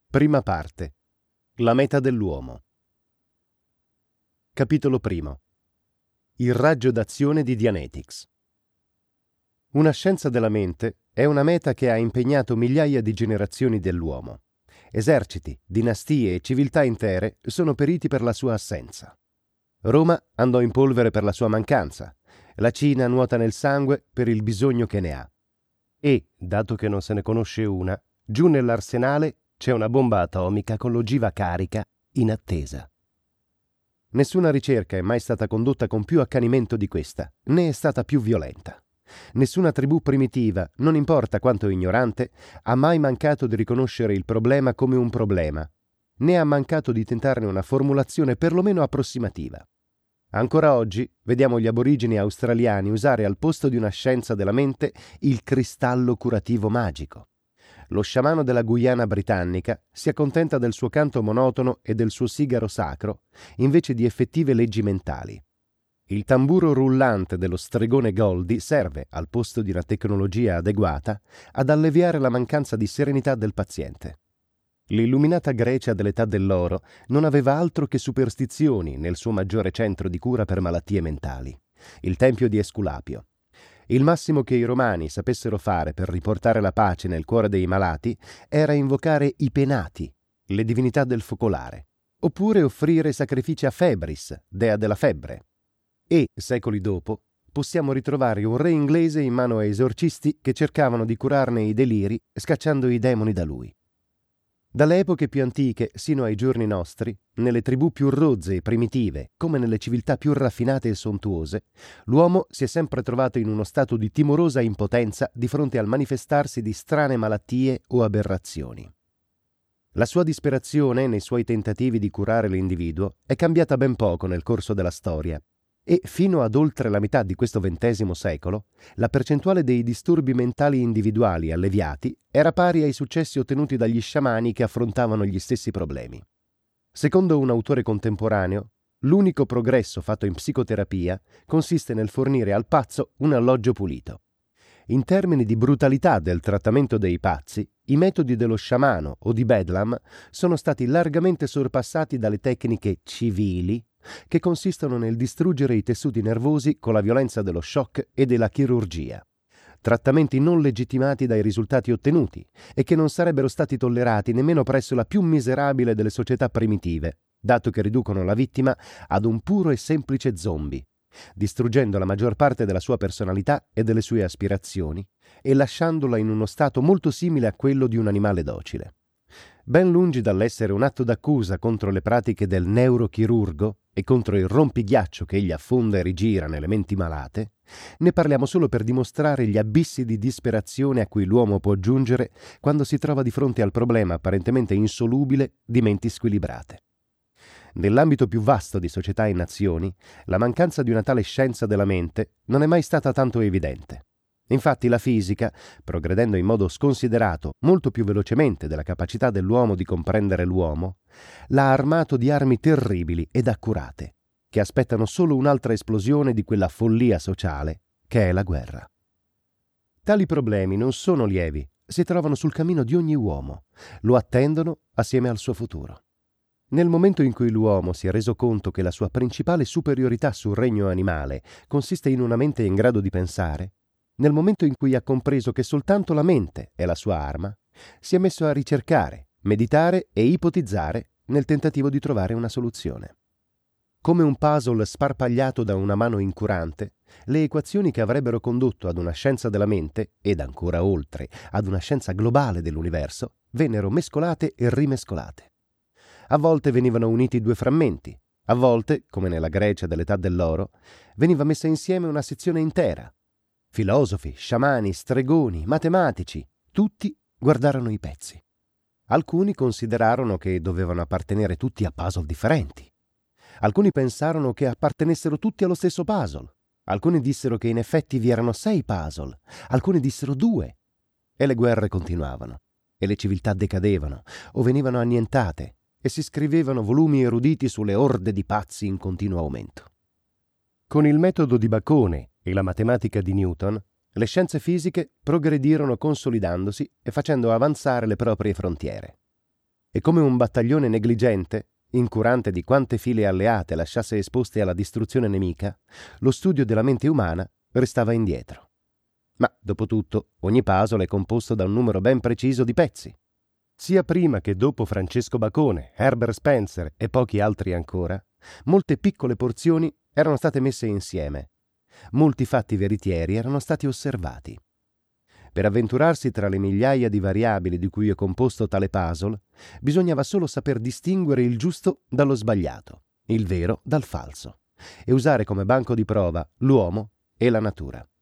Prima parte. La meta dell'uomo. Capitolo primo. Il raggio d'azione di Dianetics. Una scienza della mente è una meta che ha impegnato migliaia di generazioni dell'uomo. Eserciti, dinastie e civiltà intere sono periti per la sua assenza. Roma andò in polvere per la sua mancanza. La Cina nuota nel sangue per il bisogno che ne ha. E, dato che non se ne conosce una, giù nell'arsenale c'è una bomba atomica con l'ogiva carica in attesa. Nessuna ricerca è mai stata condotta con più accanimento di questa, né è stata più violenta. Nessuna tribù primitiva, non importa quanto ignorante, ha mai mancato di riconoscere il problema come un problema, né ha mancato di tentarne una formulazione perlomeno approssimativa. Ancora oggi vediamo gli aborigeni australiani usare al posto di una scienza della mente il cristallo curativo magico. Lo sciamano della Guyana britannica si accontenta del suo canto monotono e del suo sigaro sacro, invece di effettive leggi mentali. Il tamburo rullante dello stregone Goldie serve, al posto di una tecnologia adeguata, ad alleviare la mancanza di serenità del paziente. L'illuminata Grecia dell'età dell'oro non aveva altro che superstizioni nel suo maggiore centro di cura per malattie mentali, il tempio di Esculapio. Il massimo che i romani sapessero fare per riportare la pace nel cuore dei malati era invocare i penati, le divinità del focolare, oppure offrire sacrifici a Febris, dea della febbre. E, secoli dopo, possiamo ritrovare un re inglese in mano a esorcisti che cercavano di curarne i deliri scacciando i demoni da lui. Dalle epoche più antiche sino ai giorni nostri, nelle tribù più rozze e primitive, come nelle civiltà più raffinate e sontuose, l'uomo si è sempre trovato in uno stato di timorosa impotenza di fronte al manifestarsi di strane malattie o aberrazioni. La sua disperazione nei suoi tentativi di curare l'individuo è cambiata ben poco nel corso della storia. E fino ad oltre la metà di questo XX secolo, la percentuale dei disturbi mentali individuali alleviati era pari ai successi ottenuti dagli sciamani che affrontavano gli stessi problemi. Secondo un autore contemporaneo, l'unico progresso fatto in psicoterapia consiste nel fornire al pazzo un alloggio pulito. In termini di brutalità del trattamento dei pazzi, i metodi dello sciamano o di Bedlam sono stati largamente sorpassati dalle tecniche civili che consistono nel distruggere i tessuti nervosi con la violenza dello shock e della chirurgia. Trattamenti non legittimati dai risultati ottenuti e che non sarebbero stati tollerati nemmeno presso la più miserabile delle società primitive, dato che riducono la vittima ad un puro e semplice zombie, distruggendo la maggior parte della sua personalità e delle sue aspirazioni e lasciandola in uno stato molto simile a quello di un animale docile. Ben lungi dall'essere un atto d'accusa contro le pratiche del neurochirurgo e contro il rompighiaccio che egli affonda e rigira nelle menti malate, ne parliamo solo per dimostrare gli abissi di disperazione a cui l'uomo può giungere quando si trova di fronte al problema apparentemente insolubile di menti squilibrate. Nell'ambito più vasto di società e nazioni, la mancanza di una tale scienza della mente non è mai stata tanto evidente. Infatti la fisica, progredendo in modo sconsiderato molto più velocemente della capacità dell'uomo di comprendere l'uomo, l'ha armato di armi terribili ed accurate, che aspettano solo un'altra esplosione di quella follia sociale che è la guerra. Tali problemi non sono lievi, si trovano sul cammino di ogni uomo, lo attendono assieme al suo futuro. Nel momento in cui l'uomo si è reso conto che la sua principale superiorità sul regno animale consiste in una mente in grado di pensare, nel momento in cui ha compreso che soltanto la mente è la sua arma, si è messo a ricercare, meditare e ipotizzare nel tentativo di trovare una soluzione. Come un puzzle sparpagliato da una mano incurante, le equazioni che avrebbero condotto ad una scienza della mente, ed ancora oltre, ad una scienza globale dell'universo, vennero mescolate e rimescolate. A volte venivano uniti due frammenti, a volte, come nella Grecia dell'età dell'oro, veniva messa insieme una sezione intera. Filosofi, sciamani, stregoni, matematici, tutti guardarono i pezzi. Alcuni considerarono che dovevano appartenere tutti a puzzle differenti. Alcuni pensarono che appartenessero tutti allo stesso puzzle. Alcuni dissero che in effetti vi erano 6 puzzle. Alcuni dissero 2. E le guerre continuavano. E le civiltà decadevano o venivano annientate e si scrivevano volumi eruditi sulle orde di pazzi in continuo aumento. Con il metodo di Bacone e la matematica di Newton, le scienze fisiche progredirono consolidandosi e facendo avanzare le proprie frontiere. E come un battaglione negligente, incurante di quante file alleate lasciasse esposte alla distruzione nemica, lo studio della mente umana restava indietro. Ma, dopo tutto, ogni puzzle è composto da un numero ben preciso di pezzi. Sia prima che dopo Francesco Bacone, Herbert Spencer e pochi altri ancora, molte piccole porzioni erano state messe insieme. Molti fatti veritieri erano stati osservati. Per avventurarsi tra le migliaia di variabili di cui è composto tale puzzle, bisognava solo saper distinguere il giusto dallo sbagliato, il vero dal falso, e usare come banco di prova l'uomo e la natura.